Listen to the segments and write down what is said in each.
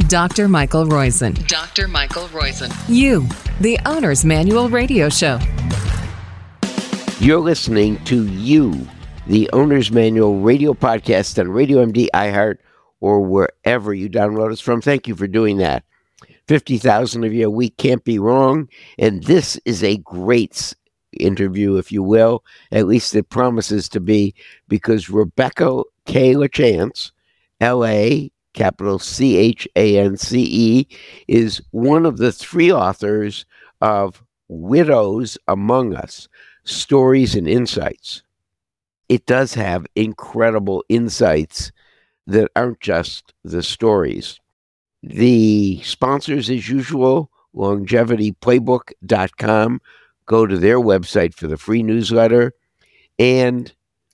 Dr. Michael Roizen. Dr. Michael Roizen. You, the Owner's Manual Radio Show. You're listening to You, the Owner's Manual Radio Podcast on Radio MD, iHeart, or wherever you download us from. Thank you for doing that. 50,000 of you a week can't be wrong. And this is a great interview, if you will. At least it promises to be, because Rebecca K. Lachance, L.A., capital C-H-A-N-C-E, is one of the three authors of Widows Among Us, Stories and Insights. It does have incredible insights that aren't just the stories. The sponsors, as usual, longevityplaybook.com. Go to their website for the free newsletter. And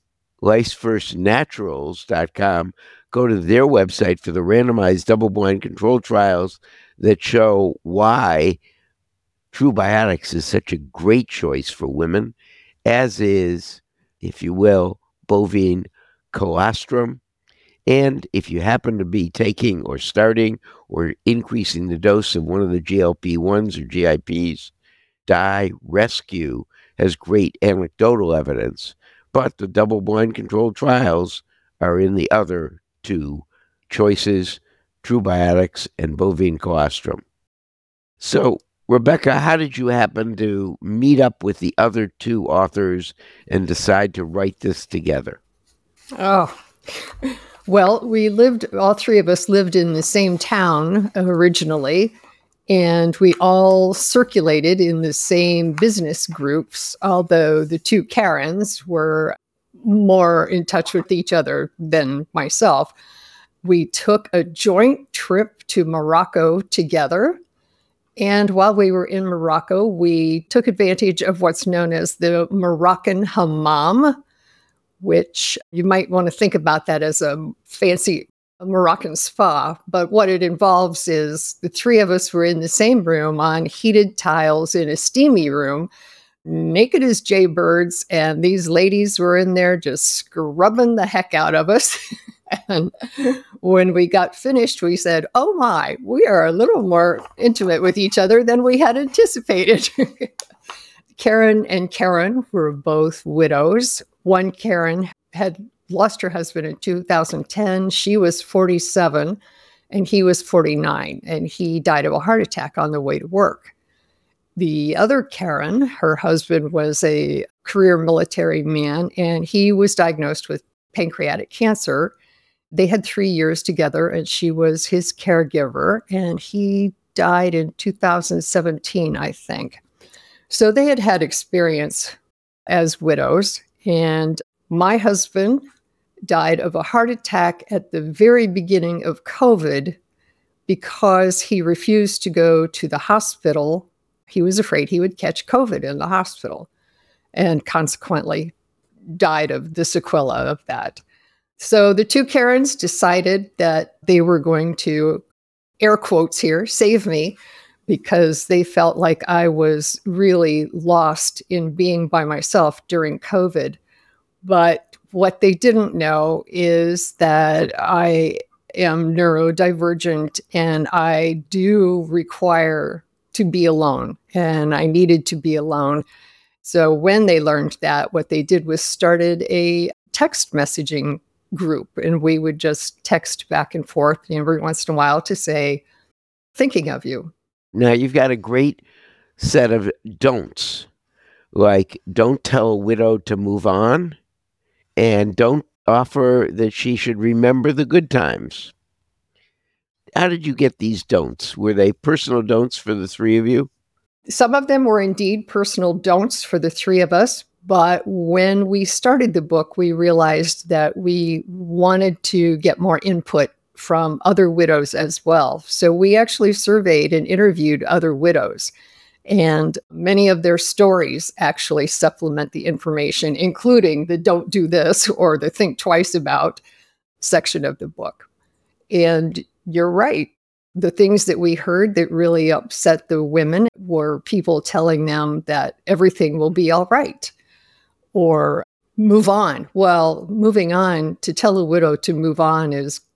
lifefirstnaturals.com. Go to their website for the randomized double-blind controlled trials that show why True Biotics is such a great choice for women, as is, if you will, bovine colostrum. And if you happen to be taking or starting or increasing the dose of one of the GLP-1s or GIPs, DiRescue has great anecdotal evidence, but the double-blind controlled trials are in the other two choices, True Biotics and bovine colostrum. So, Rebecca, how did you happen to meet up with the other two authors and decide to write this together? Oh, well, all three of us lived in the same town originally, and we all circulated in the same business groups, although the two Karens were more in touch with each other than myself. We took a joint trip to Morocco together. And while we were in Morocco, we took advantage of what's known as the Moroccan hammam, which you might want to think about that as a fancy Moroccan spa. But what it involves is the three of us were in the same room on heated tiles in a steamy room, naked as jaybirds, and these ladies were in there just scrubbing the heck out of us. And when we got finished, we said, oh my, we are a little more intimate with each other than we had anticipated. Karen and Karen were both widows. One Karen had lost her husband in 2010. She was 47 and he was 49, and he died of a heart attack on the way to work. The other Karen, her husband was a career military man, and he was diagnosed with pancreatic cancer. They had 3 years together, and she was his caregiver, and he died in 2017, I think. So they had had experience as widows, and my husband died of a heart attack at the very beginning of COVID because he refused to go to the hospital. He was afraid he would catch COVID in the hospital, and consequently died of the sequela of that. So the two Karens decided that they were going to, air quotes here, save me, because they felt like I was really lost in being by myself during COVID. But what they didn't know is that I am neurodivergent and I do require to be alone, and I needed to be alone. So when they learned that, what they did was started a text messaging group, and we would just text back and forth every once in a while to say, thinking of you. Now, you've got a great set of don'ts, like don't tell a widow to move on, and don't offer that she should remember the good times. How did you get these don'ts? Were they personal don'ts for the three of you? Some of them were indeed personal don'ts for the three of us. But when we started the book, we realized that we wanted to get more input from other widows as well. So we actually surveyed and interviewed other widows. And many of their stories actually supplement the information, including the don't do this or the think twice about section of the book. And you're right. The things that we heard that really upset the women were people telling them that everything will be all right or move on. Well, moving on, to tell a widow to move on is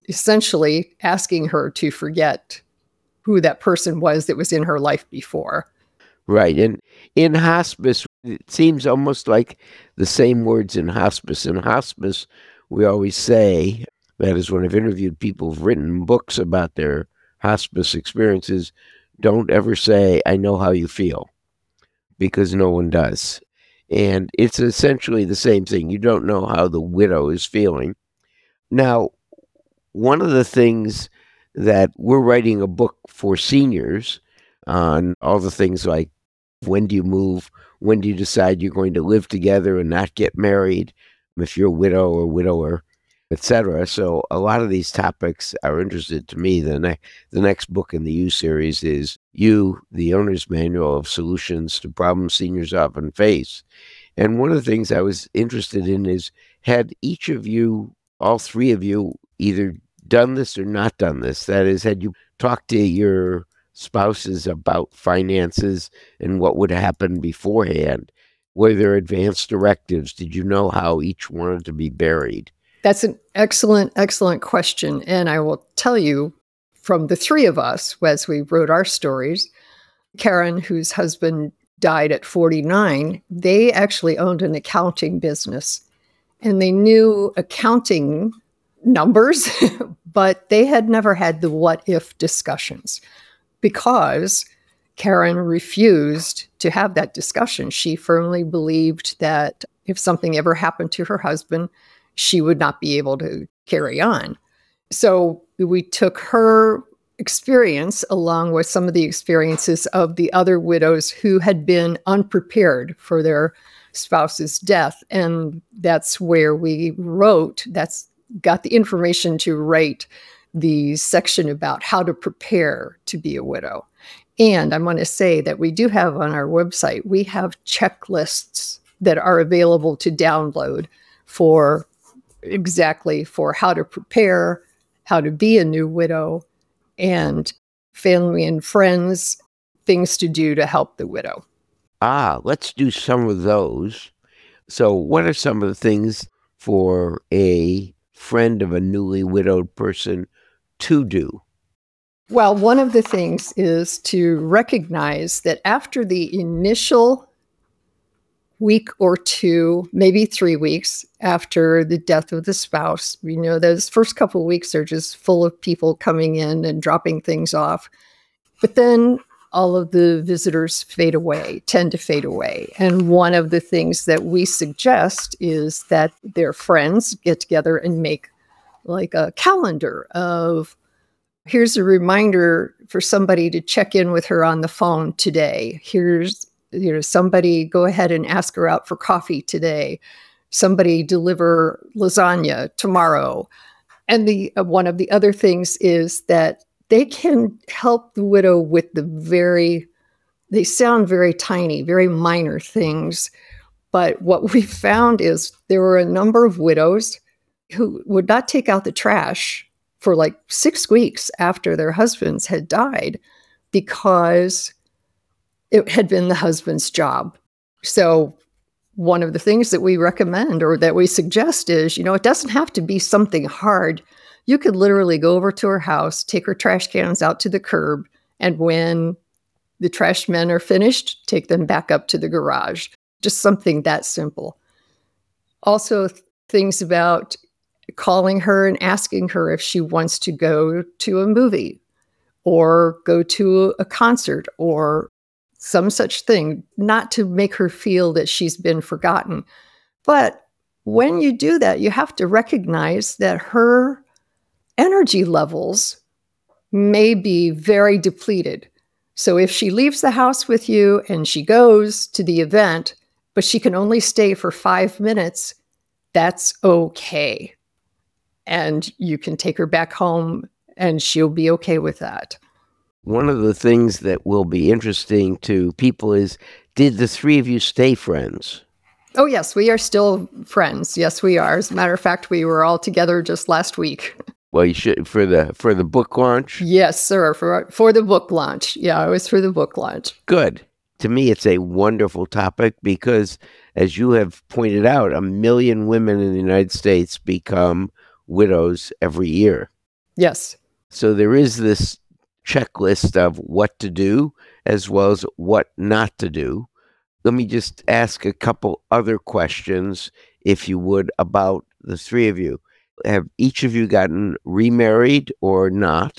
essentially asking her to forget who that person was that was in her life before. Right. And in hospice, it seems almost like the same words in hospice. In hospice, we always say, that is when I've interviewed people who've written books about their hospice experiences, don't ever say, I know how you feel, because no one does. And it's essentially the same thing. You don't know how the widow is feeling. Now, one of the things that we're writing a book for seniors on all the things like, when do you move? When do you decide you're going to live together and not get married? If you're a widow or widower, etc. So a lot of these topics are interested to me. The next book in the You series is You, the Owner's Manual of Solutions to Problems Seniors Often Face. And one of the things I was interested in is, had each of you, all three of you, either done this or not done this? That is, had you talked to your spouses about finances and what would happen beforehand? Were there advance directives? Did you know how each wanted to be buried? That's an excellent, excellent question. And I will tell you, from the three of us, as we wrote our stories, Karen, whose husband died at 49, they actually owned an accounting business. And they knew accounting numbers, but they had never had the what if discussions, because Karen refused to have that discussion. She firmly believed that if something ever happened to her husband, she would not be able to carry on. So we took her experience along with some of the experiences of the other widows who had been unprepared for their spouse's death. And that's where we got the information to write the section about how to prepare to be a widow. And I'm going to say that we do have on our website, we have checklists that are available to download for how to prepare, how to be a new widow, and family and friends, things to do to help the widow. Let's do some of those. So what are some of the things for a friend of a newly widowed person to do? Well, one of the things is to recognize that after the initial week or two, maybe 3 weeks after the death of the spouse, those first couple of weeks are just full of people coming in and dropping things off. But then all of the visitors tend to fade away. And one of the things that we suggest is that their friends get together and make like a calendar of, here's a reminder for somebody to check in with her on the phone today. Here's, somebody go ahead and ask her out for coffee today. Somebody deliver lasagna tomorrow. And one of the other things is that they can help the widow with they sound very tiny, very minor things. But what we found is there were a number of widows who would not take out the trash for like 6 weeks after their husbands had died, because it had been the husband's job. So one of the things that we recommend or that we suggest is, it doesn't have to be something hard. You could literally go over to her house, take her trash cans out to the curb, and when the trash men are finished, take them back up to the garage. Just something that simple. Also, things about calling her and asking her if she wants to go to a movie or go to a concert or some such thing, not to make her feel that she's been forgotten. But when you do that, you have to recognize that her energy levels may be very depleted. So if she leaves the house with you and she goes to the event, but she can only stay for 5 minutes, that's okay. And you can take her back home and she'll be okay with that. One of the things that will be interesting to people is, did the three of you stay friends? Oh, yes, we are still friends. Yes, we are. As a matter of fact, we were all together just last week. Well, you should for the book launch? Yes, sir, for the book launch. Yeah, it was for the book launch. Good. To me, it's a wonderful topic because, as you have pointed out, 1 million women in the United States become widows every year. Yes. So there is this checklist of what to do as well as what not to do. Let me just ask a couple other questions, if you would, about the three of you. Have each of you gotten remarried or not?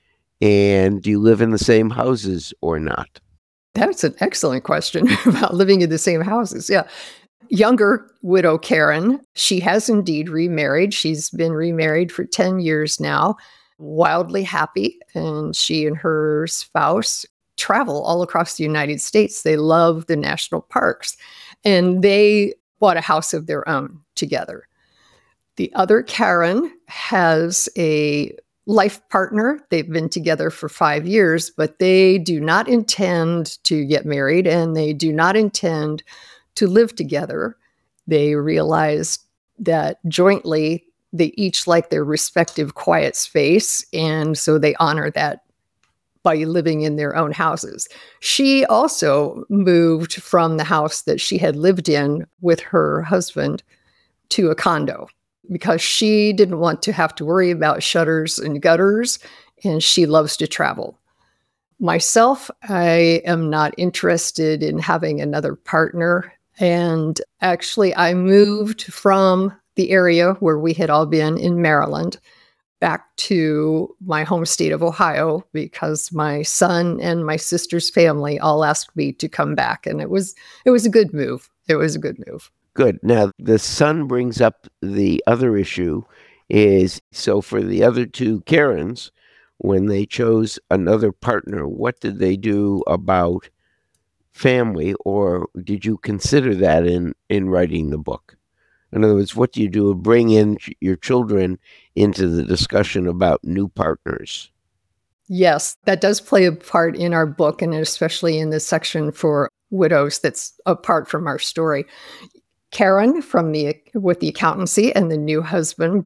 And do you live in the same houses or not? That's an excellent question about living in the same houses. Yeah. Younger widow Karen, she has indeed remarried. She's been remarried for 10 years now, wildly happy. And she and her spouse travel all across the United States. They love the national parks. And they bought a house of their own together. The other Karen has a life partner. They've been together for 5 years, but they do not intend to get married and they do not intend to live together. They realized that jointly they each like their respective quiet space, and so they honor that by living in their own houses. She also moved from the house that she had lived in with her husband to a condo because she didn't want to have to worry about shutters and gutters, and she loves to travel. Myself, I am not interested in having another partner. And actually, I moved from the area where we had all been in Maryland back to my home state of Ohio because my son and my sister's family all asked me to come back. And it was a good move. It was a good move. Good. Now, the son brings up the other issue is, so for the other two Karens, when they chose another partner, what did they do about family, or did you consider that in writing the book? In other words, what do you do? Bring in your children into the discussion about new partners. Yes, that does play a part in our book, and especially in the section for widows that's apart from our story. Karen with the accountancy and the new husband,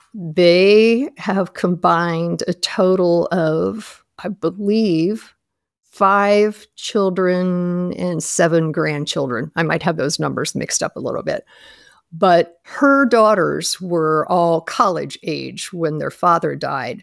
they have combined a total of, I believe, 5 children and 7 grandchildren. I might have those numbers mixed up a little bit. But her daughters were all college age when their father died.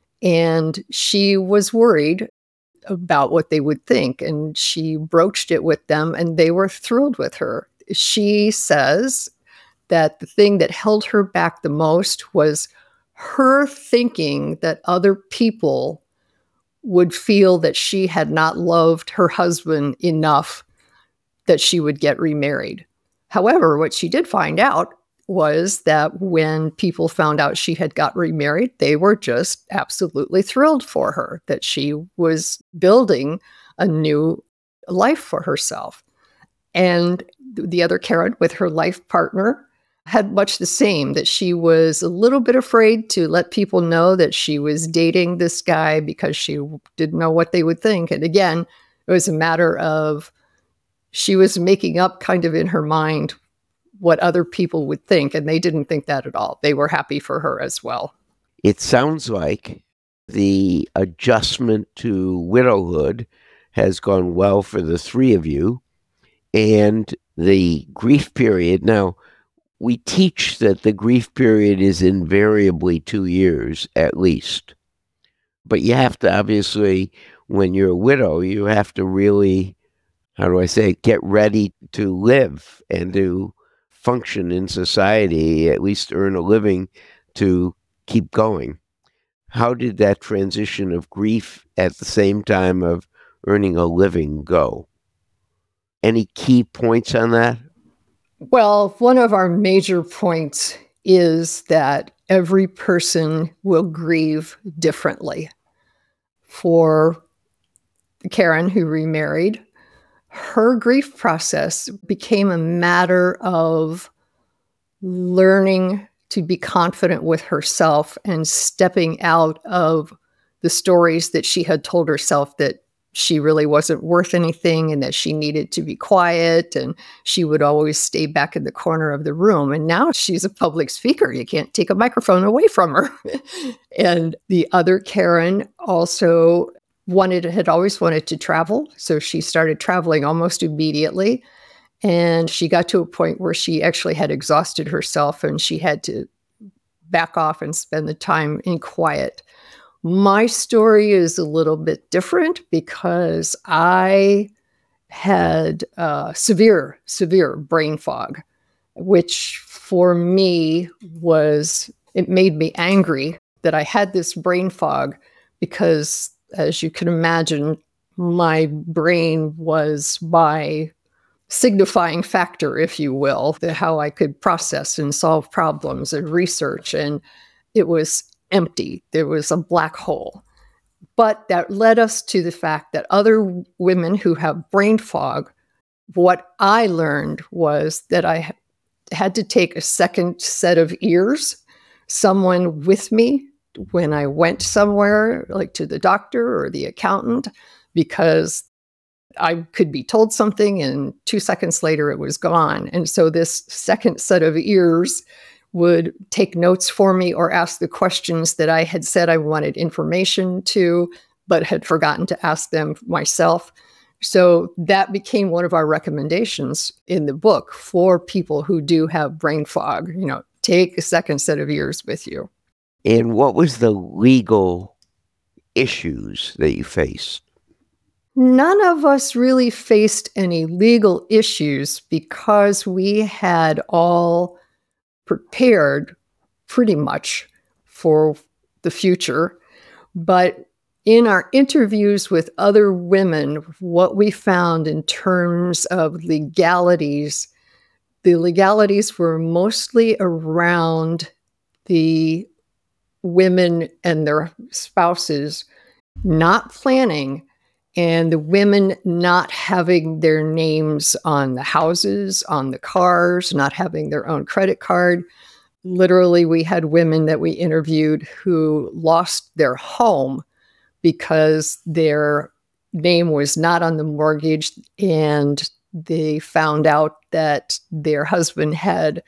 And she was worried about what they would think. And she broached it with them, and they were thrilled with her. She says that the thing that held her back the most was her thinking that other people would feel that she had not loved her husband enough that she would get remarried. However, what she did find out was that when people found out she had got remarried, they were just absolutely thrilled for her, that she was building a new life for herself. And the other Karen with her life partner had much the same, that she was a little bit afraid to let people know that she was dating this guy because she didn't know what they would think. And again, it was a matter of she was making up kind of in her mind what other people would think, and they didn't think that at all. They were happy for her as well. It sounds like the adjustment to widowhood has gone well for the three of you, and the grief period. Now, we teach that the grief period is invariably 2 years at least. But you have to, obviously, when you're a widow, you have to really, get ready to live and to function in society, at least earn a living to keep going. How did that transition of grief at the same time of earning a living go? Any key points on that? Well, one of our major points is that every person will grieve differently. For Karen, who remarried, her grief process became a matter of learning to be confident with herself and stepping out of the stories that she had told herself that she really wasn't worth anything and that she needed to be quiet, and she would always stay back in the corner of the room. And now she's a public speaker. You can't take a microphone away from her. And the other Karen also had always wanted to travel. So she started traveling almost immediately. And she got to a point where she actually had exhausted herself and she had to back off and spend the time in quiet. My story is a little bit different because I had severe brain fog, which for me it made me angry that I had this brain fog because, as you can imagine, my brain was my signifying factor, if you will, how I could process and solve problems and research. And it was empty. There was a black hole. But that led us to the fact that other women who have brain fog, what I learned was that I had to take a second set of ears, someone with me when I went somewhere, like to the doctor or the accountant, because I could be told something and 2 seconds later it was gone. And so this second set of ears would take notes for me or ask the questions that I had said I wanted information to, but had forgotten to ask them myself. So that became one of our recommendations in the book for people who do have brain fog. Take a second set of ears with you. And what was the legal issues that you faced? None of us really faced any legal issues because we had all prepared pretty much for the future. But in our interviews with other women, what we found in terms of legalities, the legalities were mostly around the women and their spouses not planning, and the women not having their names on the houses, on the cars, not having their own credit card. Literally, we had women that we interviewed who lost their home because their name was not on the mortgage, and they found out that their husband had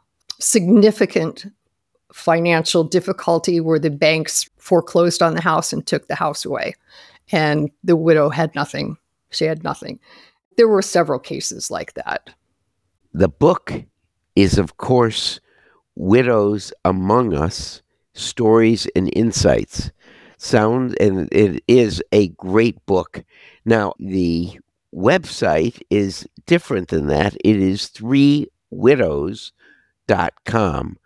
significant financial difficulty where the banks foreclosed on the house and took the house away. And the widow had nothing. She had nothing. There were several cases like that. The book is, of course, Widows Among Us, Stories and Insights. And it is a great book. Now, the website is different than that. It is 3widows.com.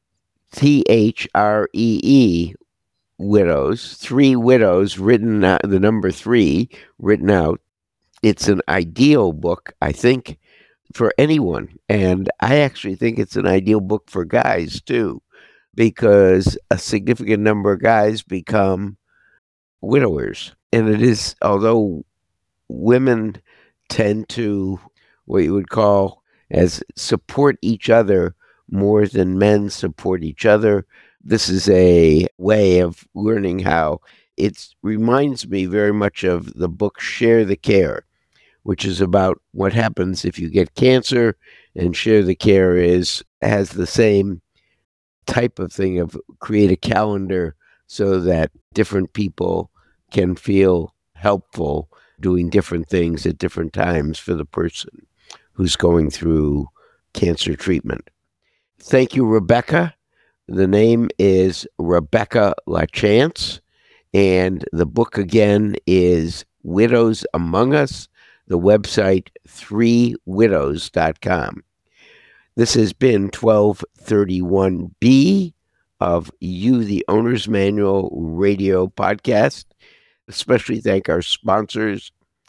THREE widows, 3 widows, written out, the number 3 written out. It's an ideal book, I think, for anyone. And I actually think it's an ideal book for guys too, because a significant number of guys become widowers. And it is, although women tend to, what you would call as support each other more than men support each other, this is a way of learning how. It reminds me very much of the book Share the Care, which is about what happens if you get cancer, and Share the Care has the same type of thing of create a calendar so that different people can feel helpful doing different things at different times for the person who's going through cancer treatment. Thank you, Rebecca. The name is Rebecca LaChance, and the book again is Widows Among Us, the website 3widows.com. This has been 1231B of You, the Owner's Manual radio podcast. Especially thank our sponsors,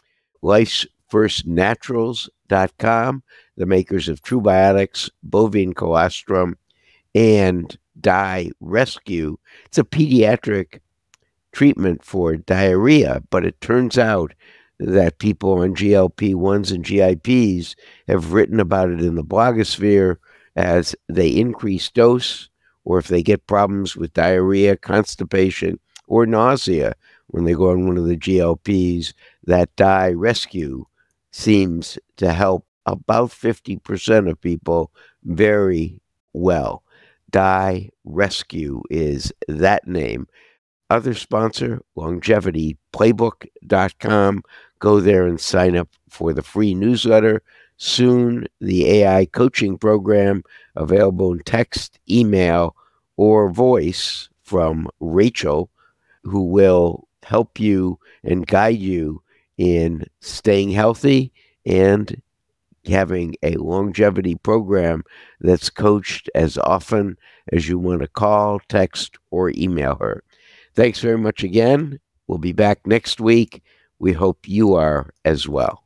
Life'sFirstNaturals.com, the makers of True Biotics, bovine colostrum, and Die Rescue. It's a pediatric treatment for diarrhea, but it turns out that people on GLP-1s and GIPs have written about it in the blogosphere as they increase dose, or if they get problems with diarrhea, constipation, or nausea when they go on one of the GLPs, that Die Rescue seems to help about 50% of people very well. Die Rescue is that name. Other sponsor, LongevityPlaybook.com. Go there and sign up for the free newsletter. Soon, the AI coaching program available in text, email, or voice from Rachel, who will help you and guide you in staying healthy and having a longevity program that's coached as often as you want to call, text, or email her. Thanks very much again. We'll be back next week. We hope you are as well.